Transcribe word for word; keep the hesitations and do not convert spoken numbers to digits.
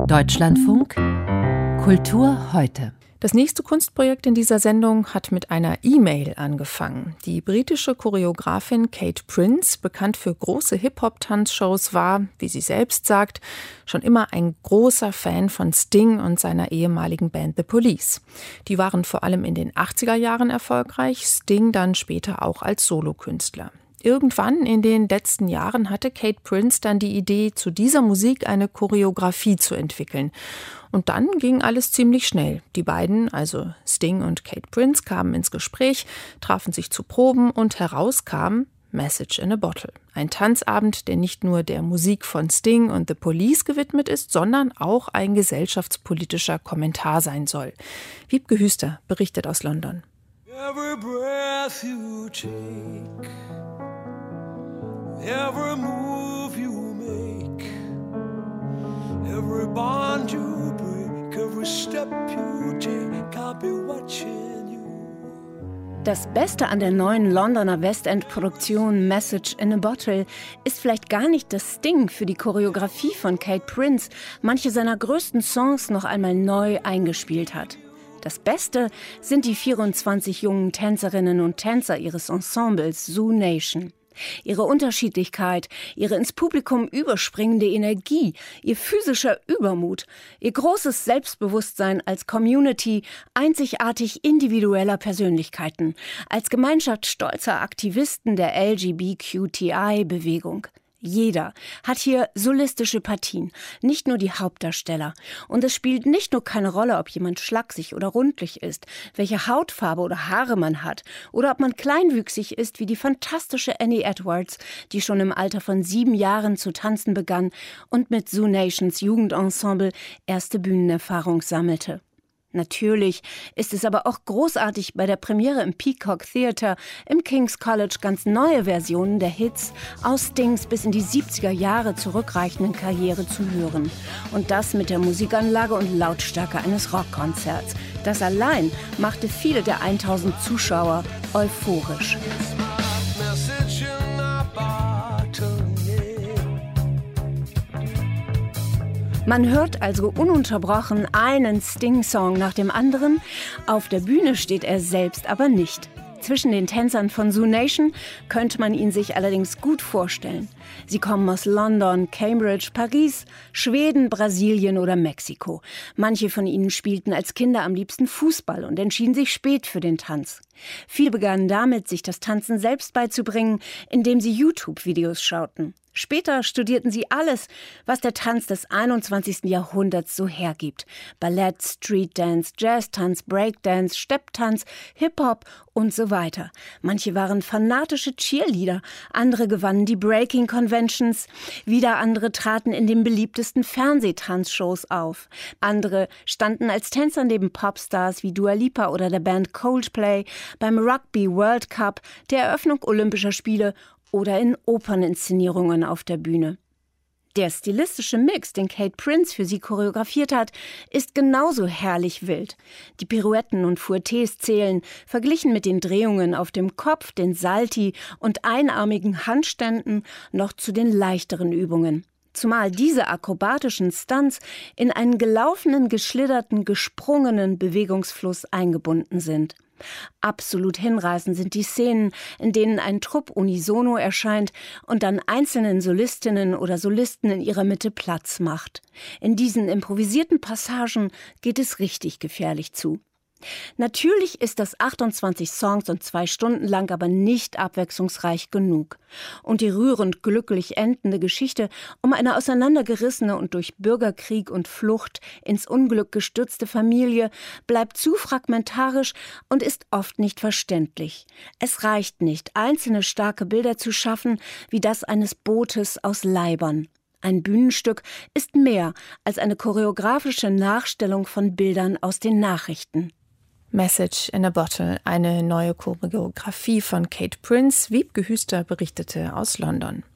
Deutschlandfunk Kultur heute. Das nächste Kunstprojekt in dieser Sendung hat mit einer E-Mail angefangen. Die britische Choreografin Kate Prince, bekannt für große Hip-Hop-Tanzshows, war, wie sie selbst sagt, schon immer ein großer Fan von Sting und seiner ehemaligen Band The Police. Die waren vor allem in den achtziger Jahren erfolgreich, Sting dann später auch als Solokünstler. Irgendwann in den letzten Jahren hatte Kate Prince dann die Idee, zu dieser Musik eine Choreografie zu entwickeln. Und dann ging alles ziemlich schnell. Die beiden, also Sting und Kate Prince, kamen ins Gespräch, trafen sich zu Proben und heraus kam Message in a Bottle. Ein Tanzabend, der nicht nur der Musik von Sting und The Police gewidmet ist, sondern auch ein gesellschaftspolitischer Kommentar sein soll. Wiebke Hüster berichtet aus London. Every breath you take, every move you make, every bond you break, every step you take, I'll be watching you. Das Beste an der neuen Londoner West-End-Produktion Message in a Bottle ist vielleicht gar nicht, dass Sting für die Choreografie von Kate Prince manche seiner größten Songs noch einmal neu eingespielt hat. Das Beste sind die vierundzwanzig jungen Tänzerinnen und Tänzer ihres Ensembles Zoo Nation. Ihre Unterschiedlichkeit, ihre ins Publikum überspringende Energie, ihr physischer Übermut, ihr großes Selbstbewusstsein als Community einzigartig individueller Persönlichkeiten, als Gemeinschaft stolzer Aktivisten der L G B T Q I-Bewegung. Jeder hat hier solistische Partien, nicht nur die Hauptdarsteller. Und es spielt nicht nur keine Rolle, ob jemand schlaksig oder rundlich ist, welche Hautfarbe oder Haare man hat oder ob man kleinwüchsig ist wie die fantastische Annie Edwards, die schon im Alter von sieben Jahren zu tanzen begann und mit Zoo Nations Jugendensemble erste Bühnenerfahrung sammelte. Natürlich ist es aber auch großartig, bei der Premiere im Peacock Theatre im King's College ganz neue Versionen der Hits aus Stings bis in die siebziger Jahre zurückreichenden Karriere zu hören. Und das mit der Musikanlage und Lautstärke eines Rockkonzerts. Das allein machte viele der tausend Zuschauer euphorisch. Man hört also ununterbrochen einen Sting-Song nach dem anderen. Auf der Bühne steht er selbst aber nicht. Zwischen den Tänzern von Zoo Nation könnte man ihn sich allerdings gut vorstellen. Sie kommen aus London, Cambridge, Paris, Schweden, Brasilien oder Mexiko. Manche von ihnen spielten als Kinder am liebsten Fußball und entschieden sich spät für den Tanz. Viele begannen damit, sich das Tanzen selbst beizubringen, indem sie YouTube-Videos schauten. Später studierten sie alles, was der Tanz des einundzwanzigsten Jahrhunderts so hergibt. Ballett, Streetdance, Jazztanz, Breakdance, Stepptanz, Hip-Hop und so weiter. Manche waren fanatische Cheerleader, andere gewannen die Breaking Conventions, wieder andere traten in den beliebtesten Fernsehtanzshows auf. Andere standen als Tänzer neben Popstars wie Dua Lipa oder der Band Coldplay beim Rugby World Cup, der Eröffnung Olympischer Spiele oder in Operninszenierungen auf der Bühne. Der stilistische Mix, den Kate Prince für sie choreografiert hat, ist genauso herrlich wild. Die Pirouetten und Fouettes zählen, verglichen mit den Drehungen auf dem Kopf, den Salti und einarmigen Handständen, noch zu den leichteren Übungen. Zumal diese akrobatischen Stunts in einen gelaufenen, geschlitterten, gesprungenen Bewegungsfluss eingebunden sind. Absolut hinreißend sind die Szenen, in denen ein Trupp unisono erscheint und dann einzelnen Solistinnen oder Solisten in ihrer Mitte Platz macht. In diesen improvisierten Passagen geht es richtig gefährlich zu. Natürlich ist das achtundzwanzig Songs und zwei Stunden lang aber nicht abwechslungsreich genug. Und die rührend glücklich endende Geschichte um eine auseinandergerissene und durch Bürgerkrieg und Flucht ins Unglück gestürzte Familie bleibt zu fragmentarisch und ist oft nicht verständlich. Es reicht nicht, einzelne starke Bilder zu schaffen, wie das eines Bootes aus Leibern. Ein Bühnenstück ist mehr als eine choreografische Nachstellung von Bildern aus den Nachrichten. Message in a Bottle, eine neue Choreografie von Kate Prince. Wiebke Hüster berichtete aus London.